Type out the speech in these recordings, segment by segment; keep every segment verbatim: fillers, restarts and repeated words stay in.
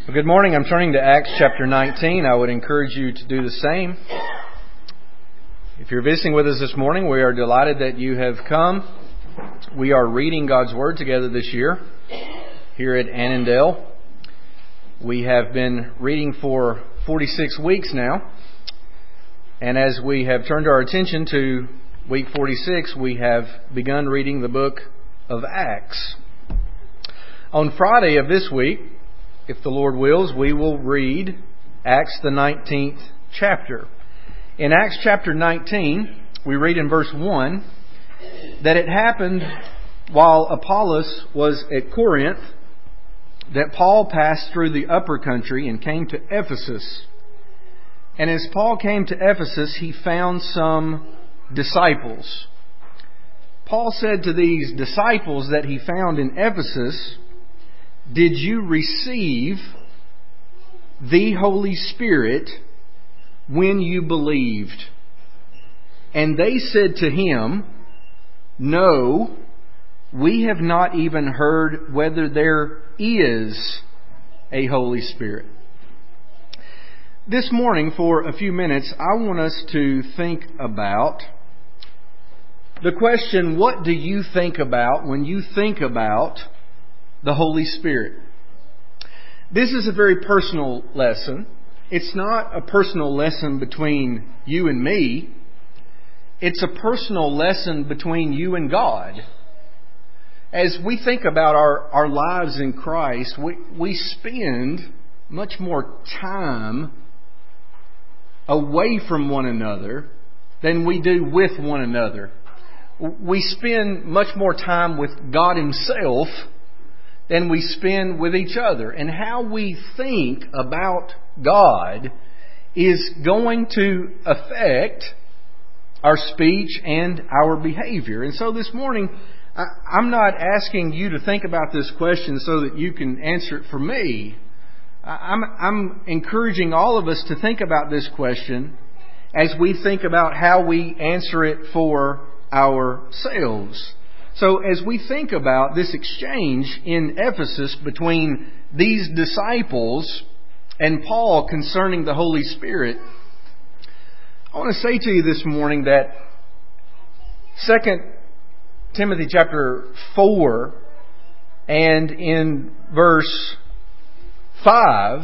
Well, good morning. I'm turning to Acts chapter nineteen. I would encourage you to do the same. If you're visiting with us this morning, we are delighted that you have come. We are reading God's Word together this year here at Annandale. We have been reading for forty-six weeks now. And as we have turned our attention to week forty-six, we have begun reading the book of Acts. On Friday of this week, if the Lord wills, we will read Acts the nineteenth chapter. In Acts chapter nineteen, we read in verse one that it happened while Apollos was at Corinth that Paul passed through the upper country and came to Ephesus. And as Paul came to Ephesus, he found some disciples. Paul said to these disciples that he found in Ephesus, "Did you receive the Holy Spirit when you believed?" And they said to him, "No, we have not even heard whether there is a Holy Spirit." This morning, for a few minutes, I want us to think about the question, what do you think about when you think about the Holy Spirit? This is a very personal lesson. It's not a personal lesson between you and me. It's a personal lesson between you and God. As we think about our, our lives in Christ, we, we spend much more time away from one another than we do with one another. We spend much more time with God Himself than we spend with each other. And how we think about God is going to affect our speech and our behavior. And so this morning, I'm not asking you to think about this question so that you can answer it for me. I'm, I'm encouraging all of us to think about this question as we think about how we answer it for ourselves. So as we think about this exchange in Ephesus between these disciples and Paul concerning the Holy Spirit, I want to say to you this morning that Second Timothy chapter four and in verse five,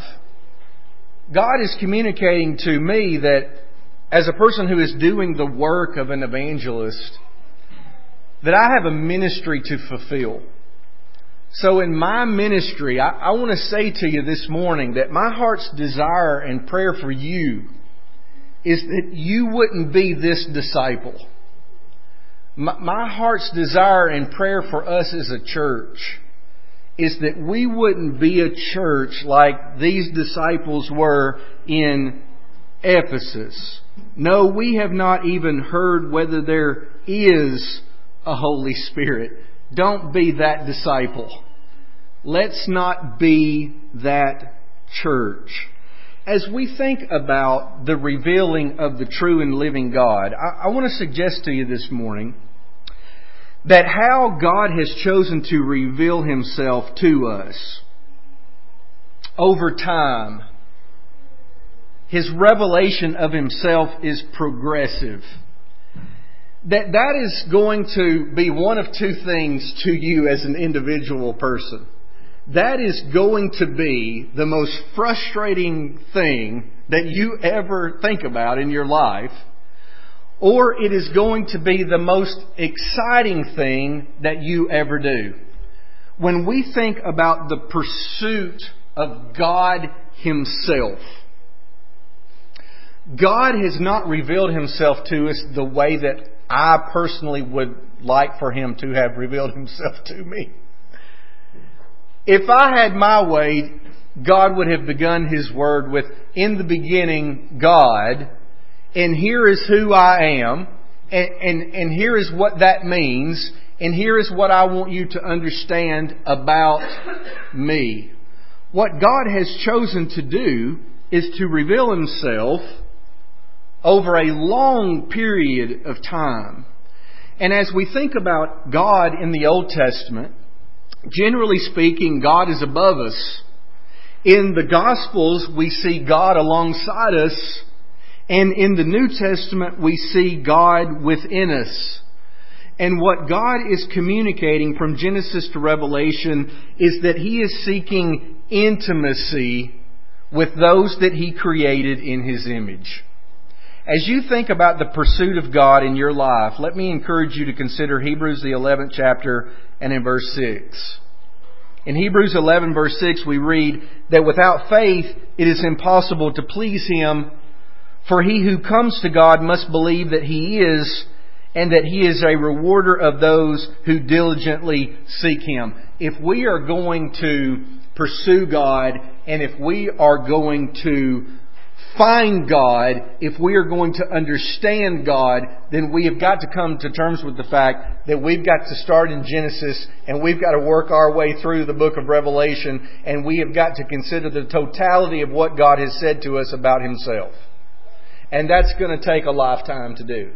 God is communicating to me that as a person who is doing the work of an evangelist, that I have a ministry to fulfill. So in my ministry, I, I want to say to you this morning that my heart's desire and prayer for you is that you wouldn't be this disciple. My, my heart's desire and prayer for us as a church is that we wouldn't be a church like these disciples were in Ephesus. No, we have not even heard whether there is a Holy Spirit. Don't be that disciple. Let's not be that church. As we think about the revealing of the true and living God, I, I want to suggest to you this morning that how God has chosen to reveal Himself to us over time, His revelation of Himself is progressive. That that is going to be one of two things to you as an individual person. That is going to be the most frustrating thing that you ever think about in your life, or it is going to be the most exciting thing that you ever do. When we think about the pursuit of God Himself, God has not revealed Himself to us the way that I personally would like for Him to have revealed Himself to me. If I had my way, God would have begun His Word with, "In the beginning, God, and here is who I am, and, and, and here is what that means, and here is what I want you to understand about me." What God has chosen to do is to reveal Himself over a long period of time. And as we think about God in the Old Testament, generally speaking, God is above us. In the Gospels, we see God alongside us. And in the New Testament, we see God within us. And what God is communicating from Genesis to Revelation is that He is seeking intimacy with those that He created in His image. As you think about the pursuit of God in your life, let me encourage you to consider Hebrews the eleventh chapter and in verse six. In Hebrews eleven verse six we read that without faith it is impossible to please Him, for he who comes to God must believe that He is, and that He is a rewarder of those who diligently seek Him. If we are going to pursue God, and if we are going to find God, if we are going to understand God, then we have got to come to terms with the fact that we've got to start in Genesis and we've got to work our way through the book of Revelation, and we have got to consider the totality of what God has said to us about Himself. And that's going to take a lifetime to do.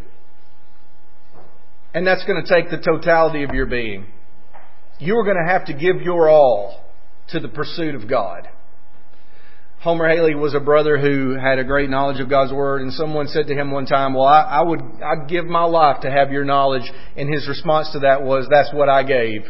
And that's going to take the totality of your being. You're going to have to give your all to the pursuit of God. Homer Haley was a brother who had a great knowledge of God's Word, and someone said to him one time, well, I, I would, I'd give my life to have your knowledge. And his response to that was, that's what I gave.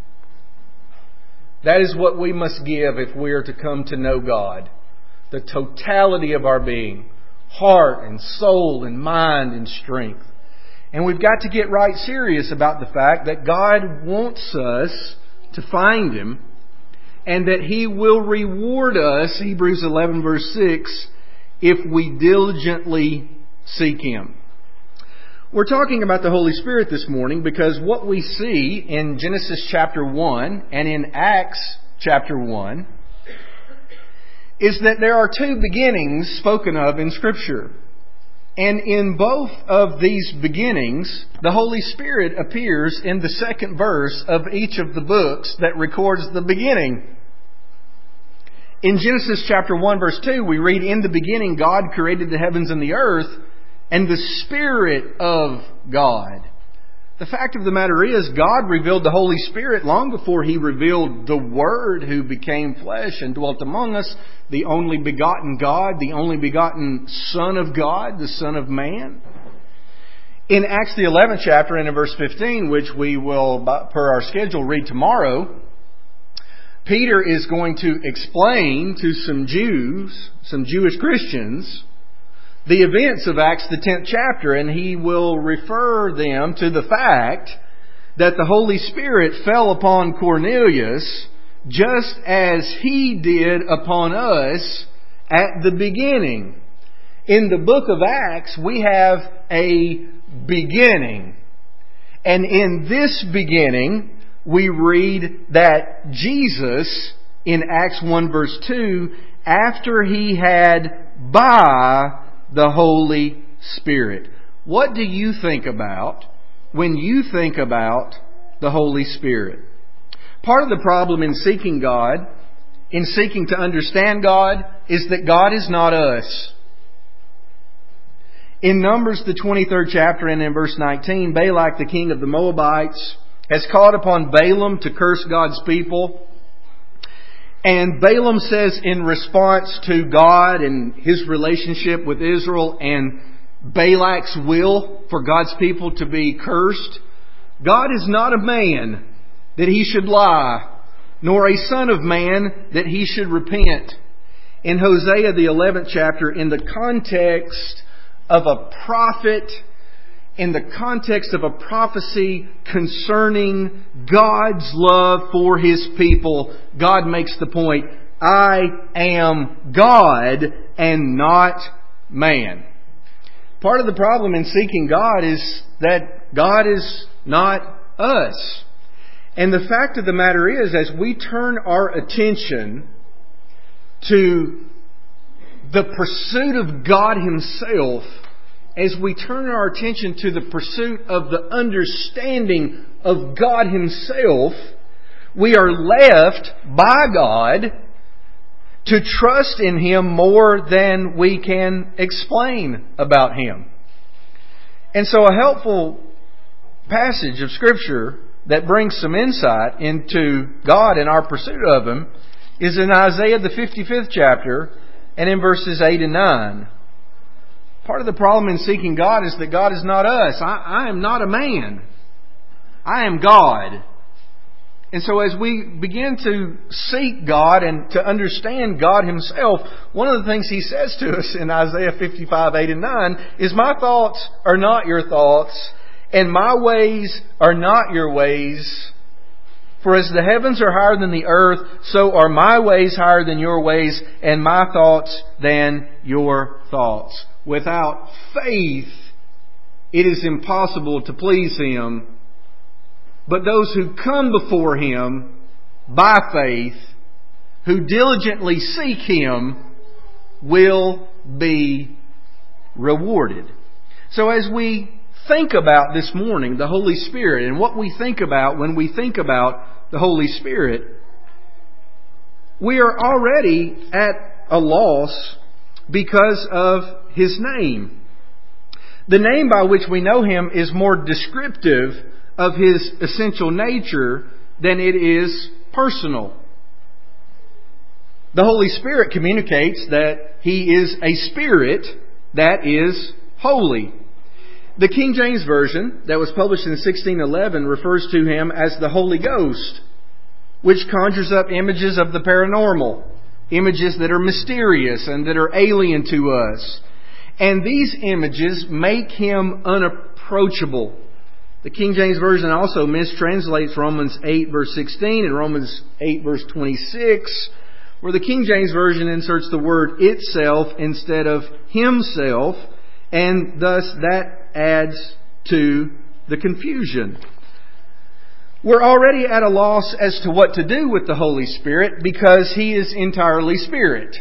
That is what we must give if we are to come to know God. The totality of our being. Heart and soul and mind and strength. And we've got to get right serious about the fact that God wants us to find Him, and that He will reward us, Hebrews eleven verse six, if we diligently seek Him. We're talking about the Holy Spirit this morning because what we see in Genesis chapter one and in Acts chapter one is that there are two beginnings spoken of in Scripture. And in both of these beginnings, the Holy Spirit appears in the second verse of each of the books that records the beginning. In Genesis chapter one verse two, we read, in the beginning God created the heavens and the earth, and the Spirit of God. The fact of the matter is, God revealed the Holy Spirit long before He revealed the Word who became flesh and dwelt among us, the only begotten God, the only begotten Son of God, the Son of Man. In Acts the eleventh chapter and in verse fifteen, which we will, per our schedule, read tomorrow, Peter is going to explain to some Jews, some Jewish Christians, the events of Acts the tenth chapter, and he will refer them to the fact that the Holy Spirit fell upon Cornelius just as He did upon us at the beginning. In the book of Acts, we have a beginning. And in this beginning, we read that Jesus, in Acts one verse two, after He had by the Holy Spirit. What do you think about when you think about the Holy Spirit? Part of the problem in seeking God, in seeking to understand God, is that God is not us. In Numbers, the twenty-third chapter and in verse nineteen, Balak, the king of the Moabites, has called upon Balaam to curse God's people. And Balaam says in response to God and His relationship with Israel and Balak's will for God's people to be cursed, God is not a man that He should lie, nor a son of man that He should repent. In Hosea, the eleventh chapter, in the context of a prophet, in the context of a prophecy concerning God's love for His people, God makes the point, I am God and not man. Part of the problem in seeking God is that God is not us. And the fact of the matter is, as we turn our attention to the pursuit of God Himself, as we turn our attention to the pursuit of the understanding of God Himself, we are left by God to trust in Him more than we can explain about Him. And so a helpful passage of Scripture that brings some insight into God and our pursuit of Him is in Isaiah the fifty-fifth chapter and in verses eight and nine. Part of the problem in seeking God is that God is not us. I, I am not a man. I am God. And so as we begin to seek God and to understand God Himself, one of the things He says to us in Isaiah fifty-five, eight and nine is, my thoughts are not your thoughts, and my ways are not your ways. For as the heavens are higher than the earth, so are my ways higher than your ways, and my thoughts than your thoughts. Without faith, it is impossible to please Him. But those who come before Him by faith, who diligently seek Him, will be rewarded. So as we think about this morning the Holy Spirit and what we think about when we think about the Holy Spirit, we are already at a loss because of His name. The name by which we know Him is more descriptive of His essential nature than it is personal. The Holy Spirit communicates that He is a Spirit that is holy. The King James Version, that was published in sixteen eleven, refers to Him as the Holy Ghost, which conjures up images of the paranormal, images that are mysterious and that are alien to us. And these images make Him unapproachable. The King James Version also mistranslates Romans eight verse sixteen and Romans eight verse twenty-six, where the King James Version inserts the word itself instead of Himself, and thus that adds to the confusion. We're already at a loss as to what to do with the Holy Spirit because He is entirely Spirit.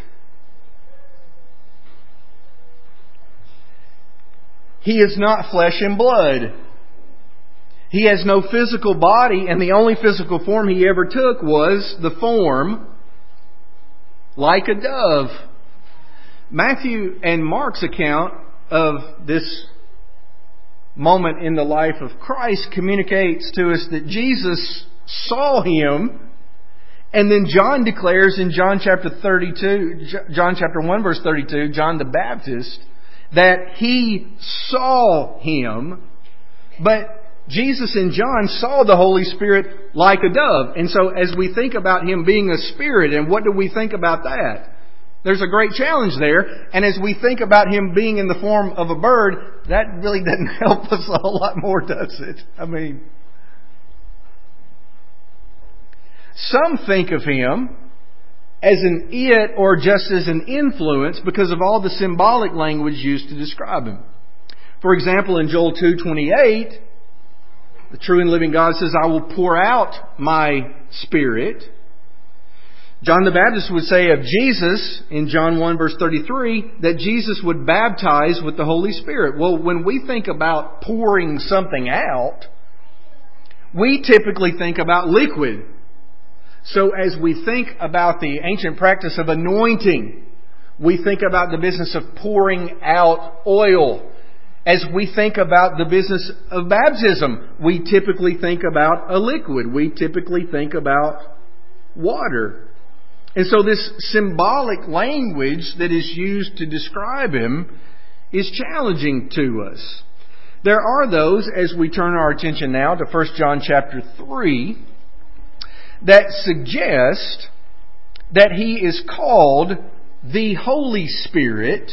He is not flesh and blood. He has no physical body, and the only physical form He ever took was the form like a dove. Matthew and Mark's account of this moment in the life of Christ communicates to us that Jesus saw Him, and then John declares in John chapter thirty-two, John chapter one verse thirty-two, John the Baptist, that he saw Him, but Jesus and John saw the Holy Spirit like a dove. And so as we think about Him being a Spirit, and what do we think about that? There's a great challenge there. And as we think about Him being in the form of a bird, that really doesn't help us a whole lot more, does it? I mean, some think of Him as an it or just as an influence because of all the symbolic language used to describe Him. For example, in Joel two twenty-eight, the true and living God says, I will pour out my Spirit. John the Baptist would say of Jesus in John one verse thirty-three that Jesus would baptize with the Holy Spirit. Well, when we think about pouring something out, we typically think about liquid. So as we think about the ancient practice of anointing, we think about the business of pouring out oil. As we think about the business of baptism, we typically think about a liquid. We typically think about water. And so this symbolic language that is used to describe Him is challenging to us. There are those, as we turn our attention now to First John chapter three, that suggest that He is called the Holy Spirit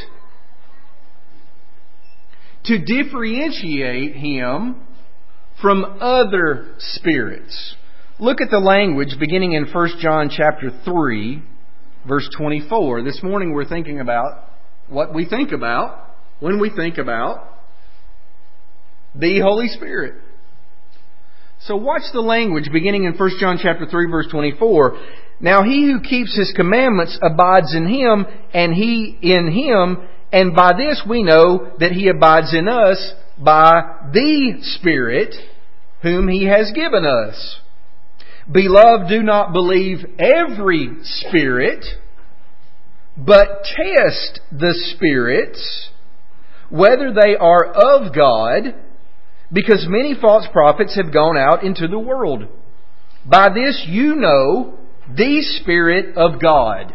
to differentiate Him from other spirits. Look at the language beginning in First John chapter three, verse twenty-four. This morning we're thinking about what we think about when we think about the Holy Spirit. So watch the language beginning in First John chapter three, verse twenty-four. Now He who keeps His commandments abides in Him, and He in Him, and by this we know that He abides in us by the Spirit whom He has given us. Beloved, do not believe every spirit, but test the spirits, whether they are of God, because many false prophets have gone out into the world. By this you know the Spirit of God.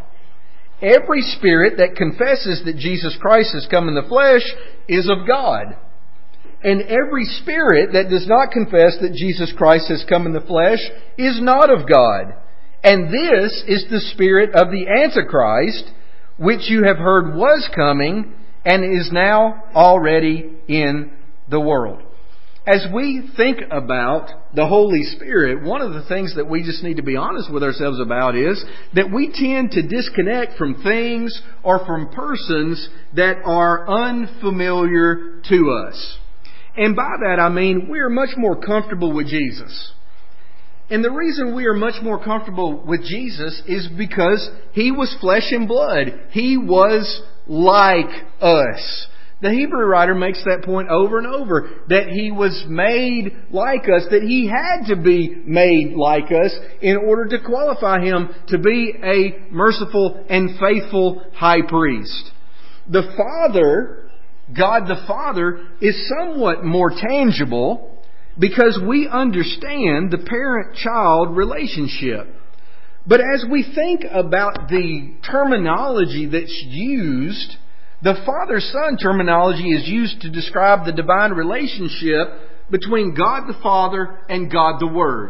Every spirit that confesses that Jesus Christ has come in the flesh is of God. And every spirit that does not confess that Jesus Christ has come in the flesh is not of God. And this is the spirit of the Antichrist, which you have heard was coming and is now already in the world. As we think about the Holy Spirit, one of the things that we just need to be honest with ourselves about is that we tend to disconnect from things or from persons that are unfamiliar to us. And by that I mean we are much more comfortable with Jesus. And the reason we are much more comfortable with Jesus is because He was flesh and blood. He was like us. The Hebrew writer makes that point over and over, that He was made like us, that He had to be made like us in order to qualify Him to be a merciful and faithful high priest. The Father, God the Father, is somewhat more tangible because we understand the parent-child relationship. But as we think about the terminology that's used, the Father-Son terminology is used to describe the divine relationship between God the Father and God the Word.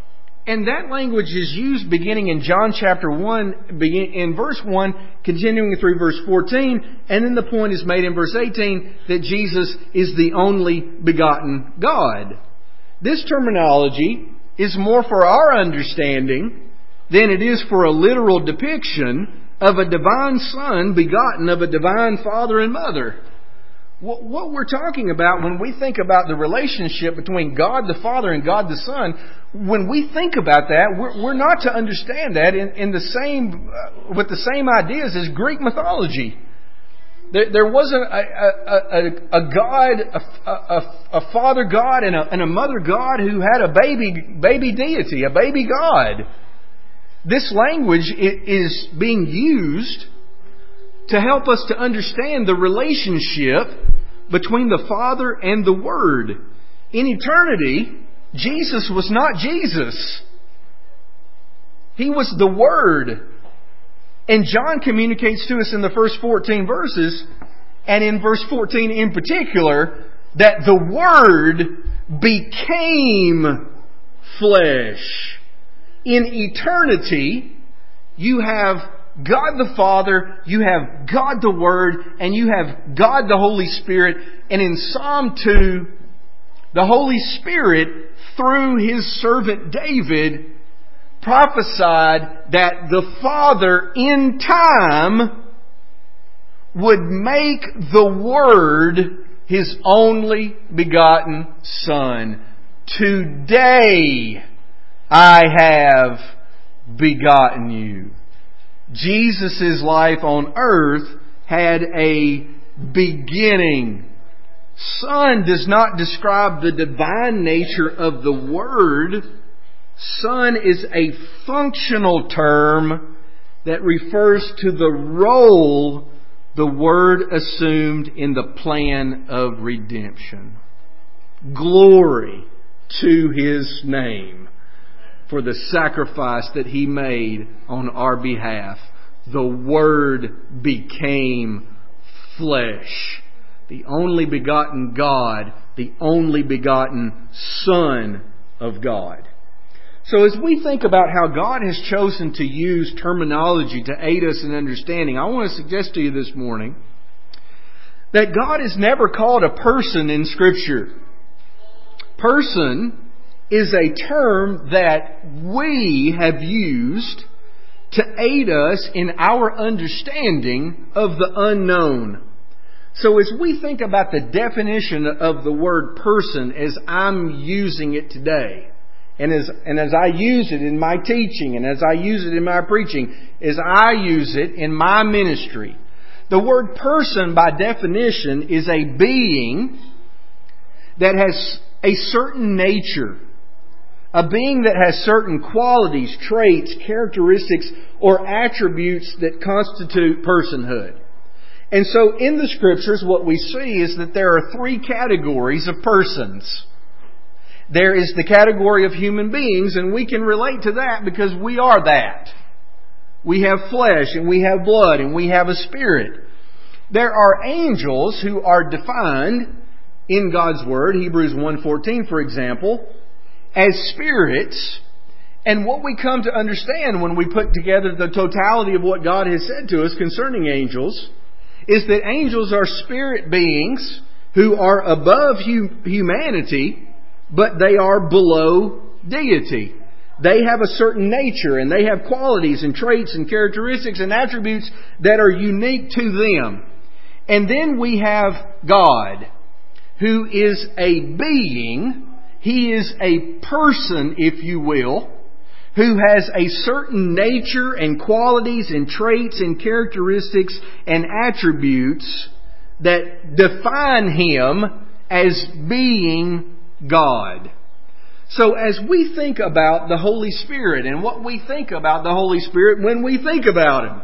And that language is used beginning in John chapter one, in verse one, continuing through verse fourteen, and then the point is made in verse eighteen that Jesus is the only begotten God. This terminology is more for our understanding than it is for a literal depiction of a divine Son begotten of a divine Father and Mother. What we're talking about when we think about the relationship between God the Father and God the Son, when we think about that, we're, we're not to understand that in, in the same, uh, with the same ideas as Greek mythology. There, there wasn't a, a, a, a God, a, a, a Father God and a, and a Mother God who had a baby, baby deity, a baby God. This language is being used to help us to understand the relationship between the Father and the Word. In eternity, Jesus was not Jesus. He was the Word. And John communicates to us in the first fourteen verses, and in verse fourteen in particular, that the Word became flesh. In eternity, you have God the Father, you have God the Word, and you have God the Holy Spirit. And in Psalm two, the Holy Spirit, through His servant David, prophesied that the Father in time would make the Word His only begotten Son. Today I have begotten you. Jesus' life on earth had a beginning. Son does not describe the divine nature of the Word. Son is a functional term that refers to the role the Word assumed in the plan of redemption. Glory to His name for the sacrifice that He made on our behalf. The Word became flesh. The only begotten God, the only begotten Son of God. So as we think about how God has chosen to use terminology to aid us in understanding, I want to suggest to you this morning that God is never called a person in Scripture. Person is a term that we have used to aid us in our understanding of the unknown. So as we think about the definition of the word person as I'm using it today, and as, and as I use it in my teaching, and as I use it in my preaching, as I use it in my ministry, the word person by definition is a being that has a certain nature. A being that has certain qualities, traits, characteristics, or attributes that constitute personhood. And so in the Scriptures, what we see is that there are three categories of persons. there is the category of human beings, and we can relate to that because we are that. We have flesh, and we have blood, and we have a spirit. There are angels who are defined in God's Word, Hebrews one fourteen, for example, as spirits. And what we come to understand when we put together the totality of what God has said to us concerning angels is that angels are spirit beings who are above hu- humanity, but they are below deity. They have a certain nature, and they have qualities and traits and characteristics and attributes that are unique to them. And then we have God, who is a being. He is a person, if you will, who has a certain nature and qualities and traits and characteristics and attributes that define Him as being God. So as we think about the Holy Spirit and what we think about the Holy Spirit when we think about Him,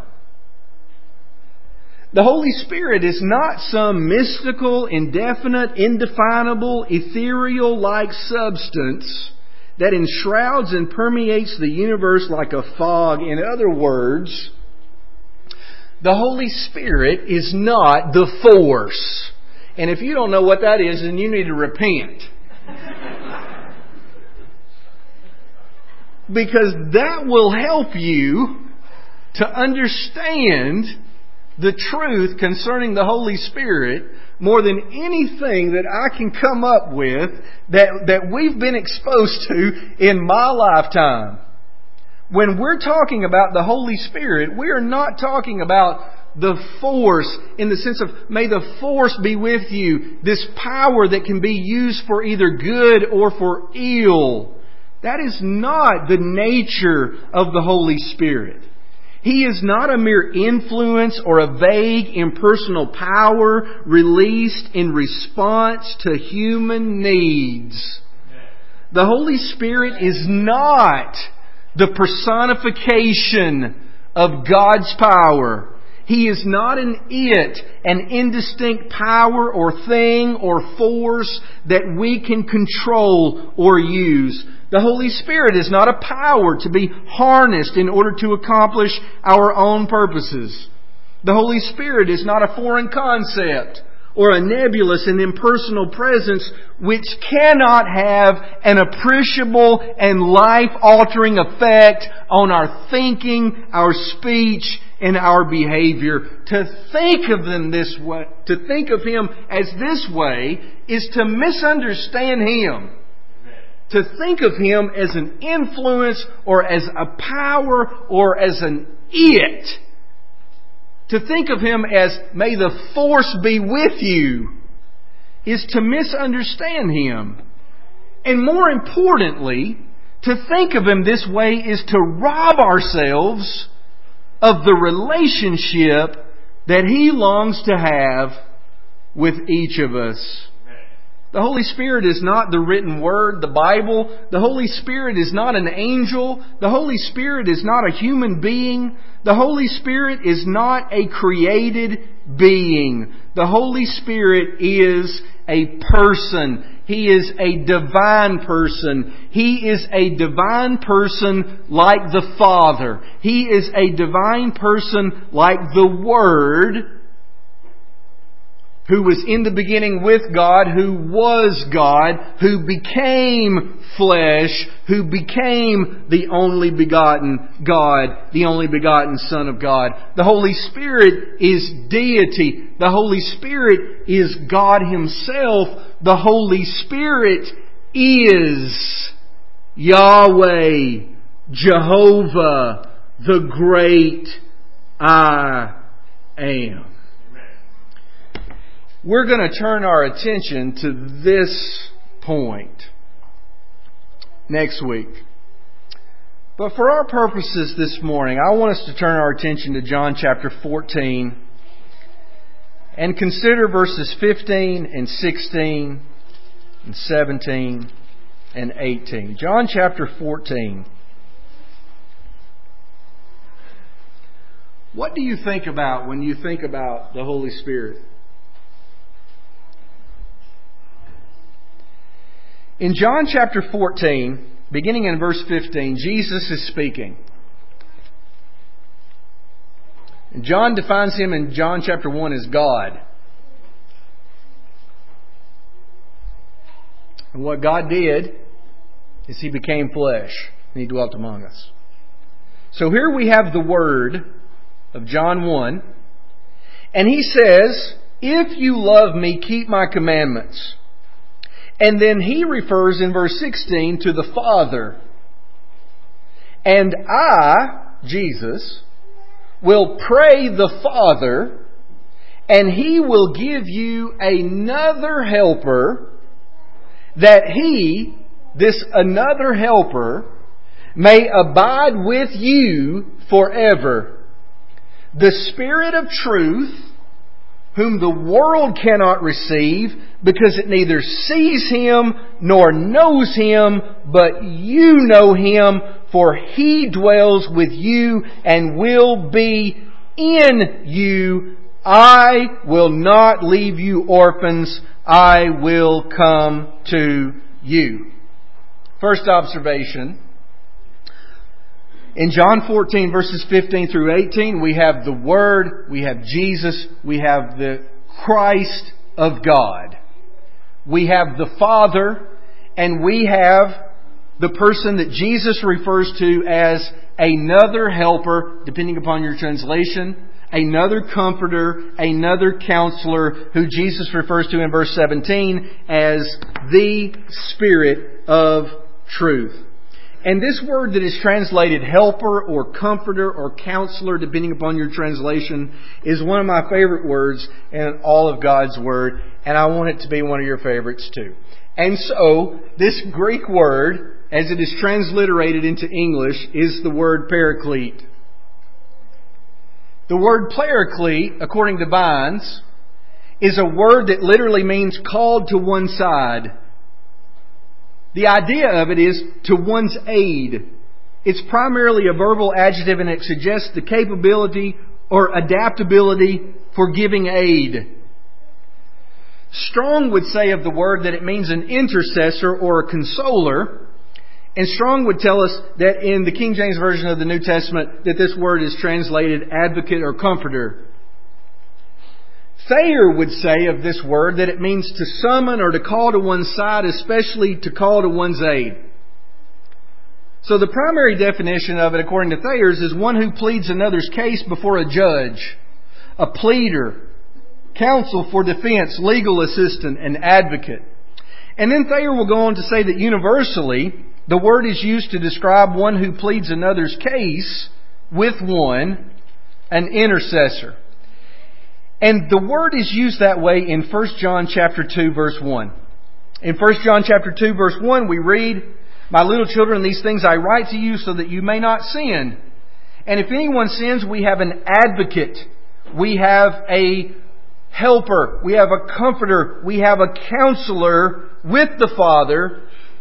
the Holy Spirit is not some mystical, indefinite, indefinable, ethereal-like substance that enshrouds and permeates the universe like a fog. In other words, the Holy Spirit is not the force. And if you don't know what that is, then you need to repent. Because that will help you to understand the truth concerning the Holy Spirit more than anything that I can come up with that, that we've been exposed to in my lifetime. When we're talking about the Holy Spirit, we are not talking about the force in the sense of, may the force be with you, this power that can be used for either good or for ill. That is not the nature of the Holy Spirit. He is not a mere influence or a vague impersonal power released in response to human needs. The Holy Spirit is not the personification of God's power. He is not an it, an indistinct power or thing or force that we can control or use. The Holy Spirit is not a power to be harnessed in order to accomplish our own purposes. The Holy Spirit is not a foreign concept or a nebulous and impersonal presence which cannot have an appreciable and life-altering effect on our thinking, our speech, and our behavior. To think of them this way, to think of Him as this way, is to misunderstand Him. To think of Him as an influence or as a power or as an it. To think of Him as, may the force be with you, is to misunderstand Him. And more importantly, to think of Him this way is to rob ourselves of the relationship that He longs to have with each of us. The Holy Spirit is not the written Word, the Bible. The Holy Spirit is not an angel. The Holy Spirit is not a human being. The Holy Spirit is not a created being. The Holy Spirit is a person. He is a divine person. He is a divine person like the Father. He is a divine person like the Word, who was in the beginning with God, who was God, who became flesh, who became the only begotten God, the only begotten Son of God. The Holy Spirit is deity. The Holy Spirit is God Himself. The Holy Spirit is Yahweh, Jehovah, the great I am. We're going to turn our attention to this point next week. But for our purposes this morning, I want us to turn our attention to John chapter fourteen and consider verses fifteen and sixteen and seventeen and eighteen. John chapter fourteen. What do you think about when you think about the Holy Spirit? In John chapter fourteen, beginning in verse fifteen, Jesus is speaking. And John defines Him in John chapter one as God. And what God did is He became flesh and He dwelt among us. So here we have the word of John one. And He says, "If you love Me, keep My commandments." And then He refers in verse sixteen to the Father. "And I," Jesus, "will pray the Father, and He will give you another helper, that He," this another helper, "may abide with you forever. The Spirit of truth, whom the world cannot receive, because it neither sees Him nor knows Him, but you know Him, for He dwells with you and will be in you. I will not leave you orphans. I will come to you." First observation. In John fourteen, verses fifteen through eighteen, we have the Word, we have Jesus, we have the Christ of God. We have the Father, and we have the person that Jesus refers to as another helper, depending upon your translation, another comforter, another counselor, who Jesus refers to in verse seventeen as the Spirit of truth. And this word that is translated helper or comforter or counselor, depending upon your translation, is one of my favorite words in all of God's Word. And I want it to be one of your favorites too. And so, this Greek word, as it is transliterated into English, is the word paraclete. The word paraclete, according to Vines, is a word that literally means called to one side. The idea of it is to one's aid. It's primarily a verbal adjective, and it suggests the capability or adaptability for giving aid. Strong would say of the word that it means an intercessor or a consoler. And Strong would tell us that in the King James Version of the New Testament that this word is translated advocate or comforter. Thayer would say of this word that it means to summon or to call to one's side, especially to call to one's aid. So the primary definition of it, according to Thayer's, is one who pleads another's case before a judge, a pleader, counsel for defense, legal assistant, and advocate. And then Thayer will go on to say that universally, the word is used to describe one who pleads another's case with one, an intercessor. And the word is used that way in First John chapter two, verse one. In First John chapter two, verse one, we read, "My little children, these things I write to you so that you may not sin. And if anyone sins, we have an advocate. We have a helper. We have a comforter. We have a counselor with the Father,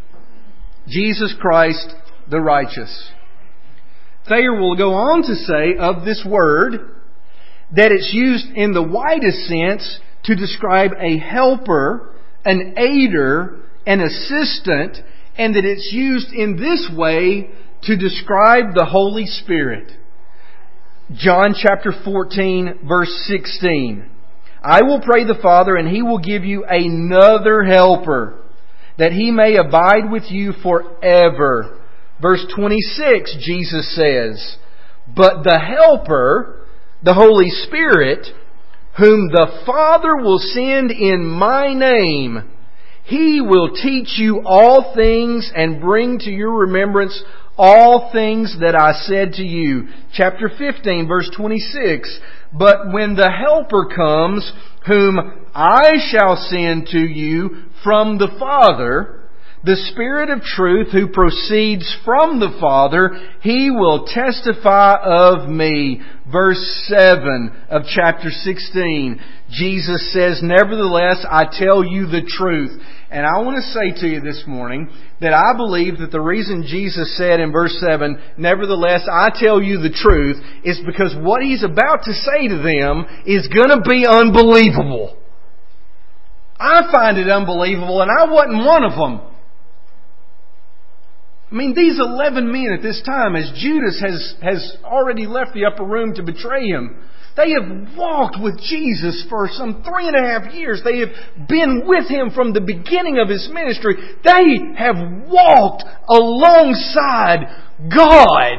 Jesus Christ the righteous." Thayer will go on to say of this word that it's used in the widest sense to describe a helper, an aider, an assistant, and that it's used in this way to describe the Holy Spirit. John chapter fourteen, verse sixteen. "I will pray the Father, and He will give you another helper, that He may abide with you forever." Verse twenty-six, Jesus says, "But the Helper, the Holy Spirit, whom the Father will send in My name, He will teach you all things and bring to your remembrance all things that I said to you." Chapter fifteen, verse twenty-six. "But when the Helper comes, whom I shall send to you from the Father, the Spirit of truth who proceeds from the Father, He will testify of Me." Verse seven of chapter sixteen. Jesus says, "Nevertheless, I tell you the truth." And I want to say to you this morning that I believe that the reason Jesus said in verse seven, "Nevertheless, I tell you the truth," is because what He's about to say to them is going to be unbelievable. I find it unbelievable, and I wasn't one of them. I mean, these eleven men at this time, as Judas has, has already left the upper room to betray Him, they have walked with Jesus for some three and a half years. They have been with Him from the beginning of His ministry. They have walked alongside God.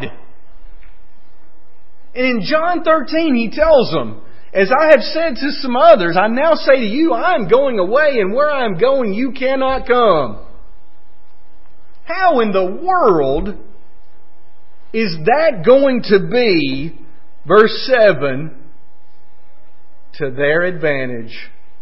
And in John thirteen, He tells them, as I have said to some others, I now say to you, I am going away, and where I am going, you cannot come. How in the world is that going to be, verse seven, to their advantage?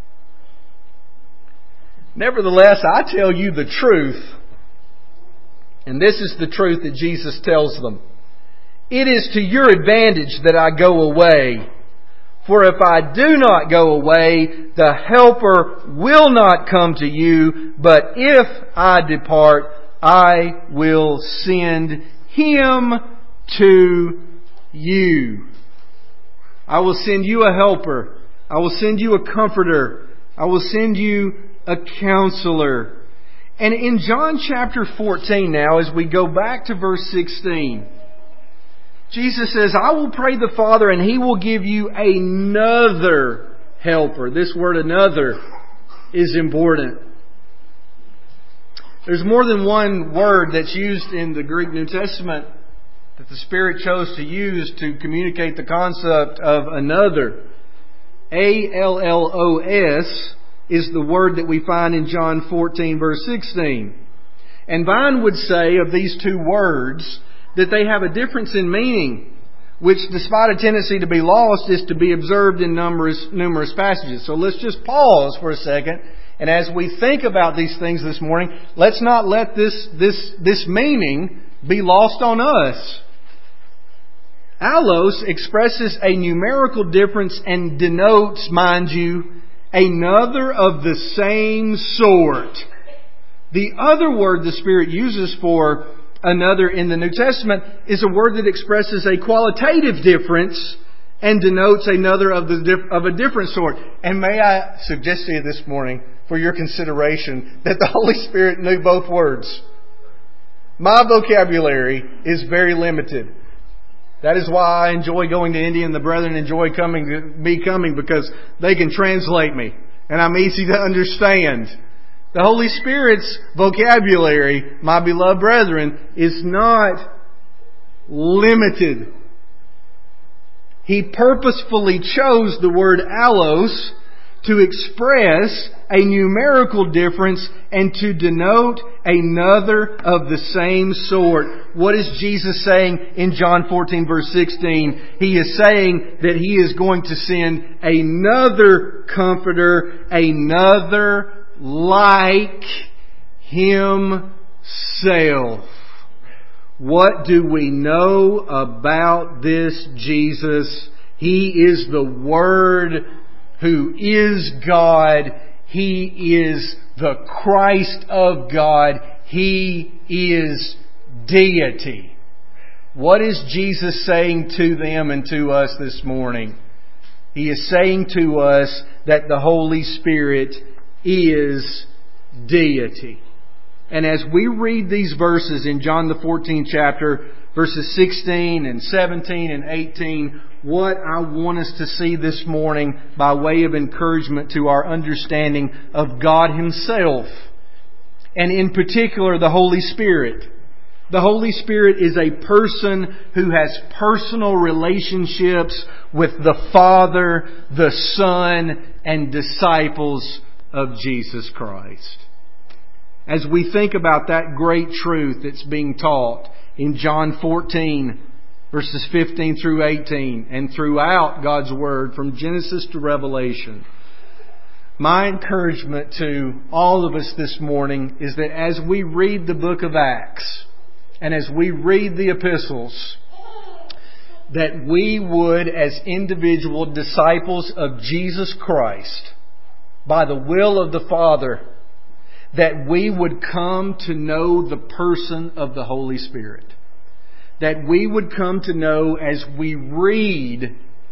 Nevertheless, I tell you the truth, and this is the truth that Jesus tells them. It is to your advantage that I go away. For if I do not go away, the Helper will not come to you, but if I depart, I will send Him to you. I will send you a helper. I will send you a comforter. I will send you a counselor. And in John chapter fourteen now, as we go back to verse sixteen, Jesus says, I will pray the Father and He will give you another helper. This word another is important. There's more than one word that's used in the Greek New Testament that the Spirit chose to use to communicate the concept of another. A L L O S is the word that we find in John fourteen verse sixteen. And Vine would say of these two words that they have a difference in meaning, which despite a tendency to be lost is to be observed in numerous, numerous passages. So let's just pause for a second. And as we think about these things this morning, let's not let this, this, this meaning be lost on us. Allos expresses a numerical difference and denotes, mind you, another of the same sort. The other word the Spirit uses for another in the New Testament is a word that expresses a qualitative difference and denotes another of the of a different sort. And may I suggest to you this morning, for your consideration, that the Holy Spirit knew both words. My vocabulary is very limited. That is why I enjoy going to India, and the brethren enjoy coming, me coming, because they can translate me, and I'm easy to understand. The Holy Spirit's vocabulary, my beloved brethren, is not limited. He purposefully chose the word allos to express a numerical difference and to denote another of the same sort. What is Jesus saying in John fourteen verse sixteen? He is saying that He is going to send another Comforter, another like Himself. What do we know about this Jesus? He is the Word who is God. He is the Christ of God. He is deity. What is Jesus saying to them and to us this morning? He is saying to us that the Holy Spirit is deity. And as we read these verses in John the fourteenth chapter, verses sixteen and seventeen and eighteen, what I want us to see this morning by way of encouragement to our understanding of God Himself, and in particular the Holy Spirit. The Holy Spirit is a person who has personal relationships with the Father, the Son, and disciples of Jesus Christ. As we think about that great truth that's being taught in John fourteen, verses fifteen through eighteen, and throughout God's Word from Genesis to Revelation, my encouragement to all of us this morning is that as we read the book of Acts, and as we read the epistles, that we would, as individual disciples of Jesus Christ, by the will of the Father, that we would come to know the person of the Holy Spirit. That we would come to know as we read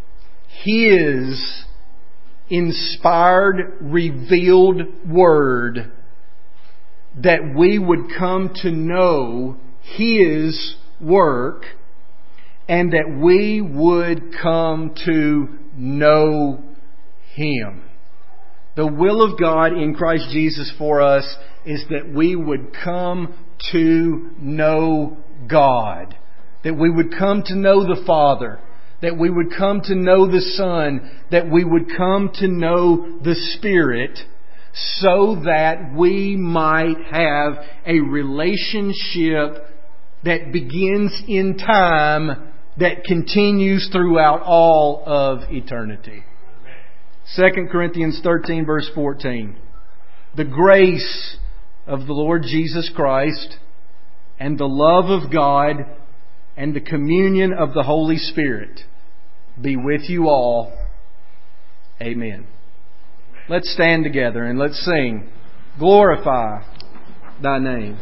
His inspired, revealed Word, that we would come to know His work, and that we would come to know Him. The will of God in Christ Jesus for us is that we would come to know God. That we would come to know the Father. That we would come to know the Son. That we would come to know the Spirit, so that we might have a relationship that begins in time, that continues throughout all of eternity. Second Corinthians thirteen verse fourteen. The grace of the Lord Jesus Christ and the love of God and the communion of the Holy Spirit be with you all. Amen. Let's stand together and let's sing, Glorify Thy Name.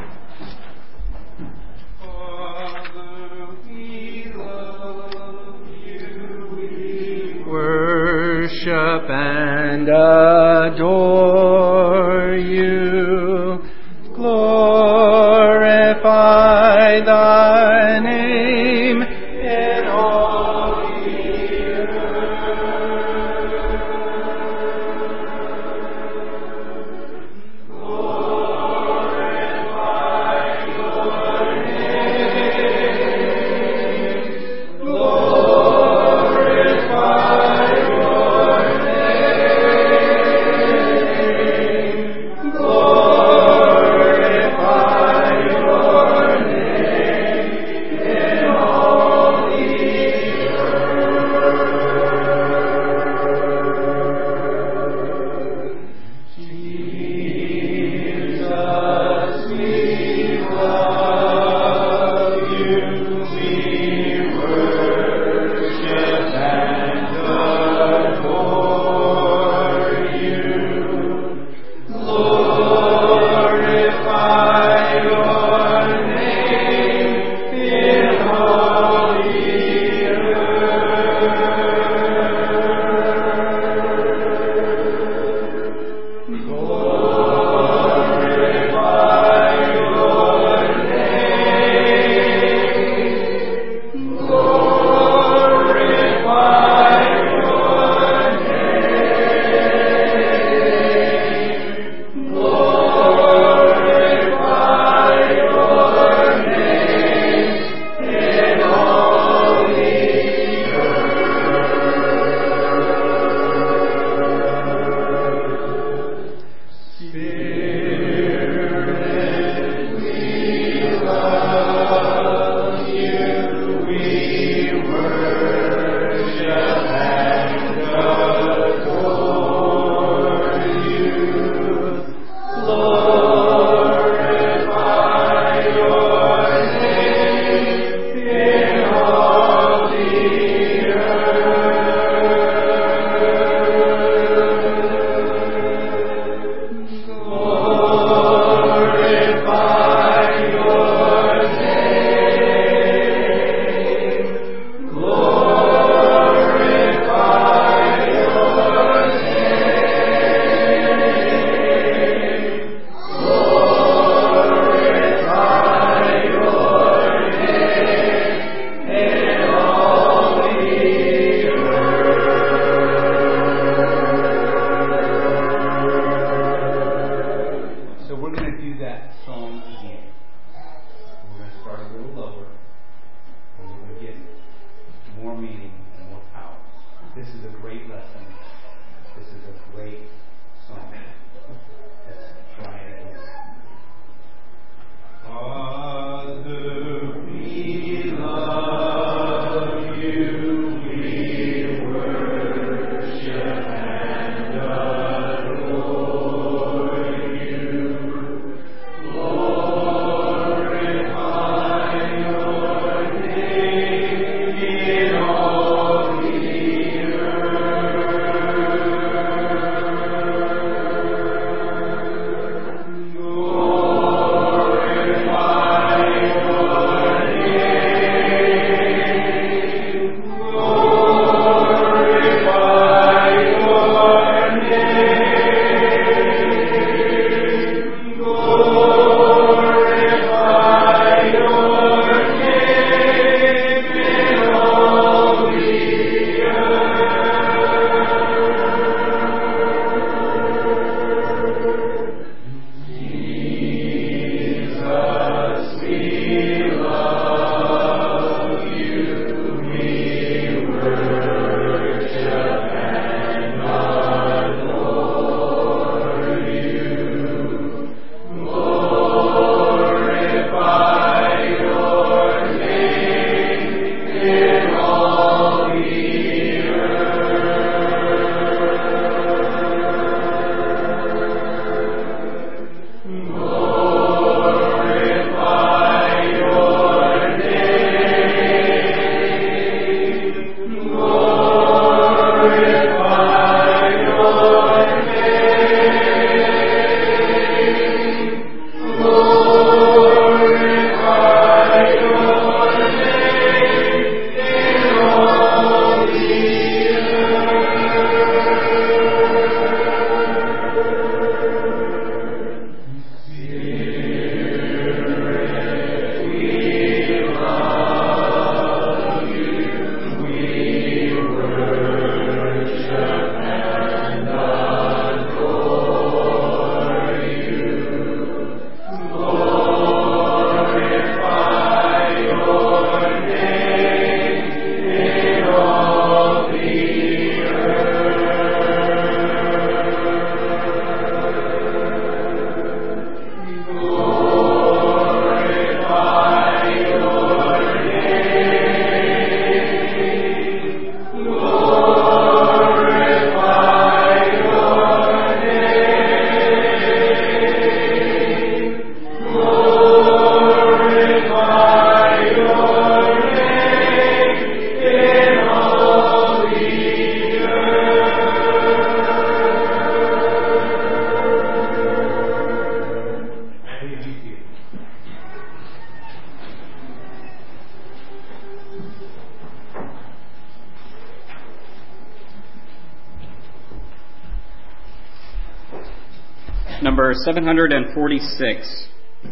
Father, we love you, we Worship and adore you. Glorify Thy name in all the earth. Glorify Your name. Glorify Your name. Glorify Your name in all the earth. Jesus, we love You, we worship and adore You. Glorify Your name in all the earth. Glorify Your name. Glorify Your name. Glorify Your name in all the earth. Spirit, we love You, we worship and adore You. Glorify Your name in all the earth. Glorify Your name. Glorify Your name. Glorify Your name in all the earth. So we're going to do that song again. We're going to start a little lower, and we're going to get more meaning and more power. This is a great lesson. This is a great song. Let's try it again. Father, we love You, we worship and adore You. Glorify Your name in all the earth. number seven hundred forty-six.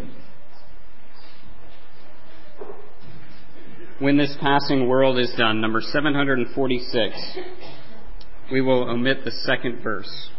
When this passing world is done, number seven hundred forty-six. We will omit the second verse.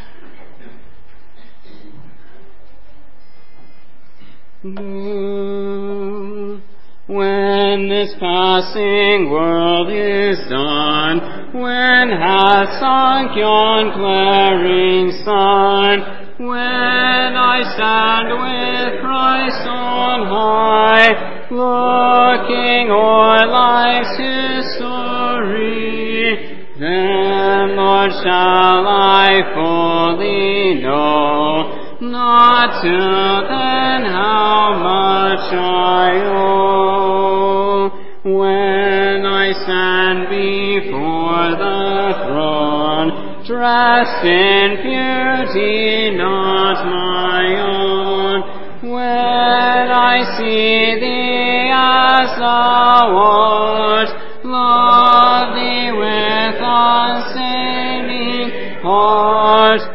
When this passing world is done, when hath sunk yon glaring sun, when I stand with Christ on high, looking o'er life's history, then, Lord, shall I fully know, not till then, how much I owe. When I stand before the throne, dressed in purity not my own, when I see thee as thou art, love thee with unstaining heart,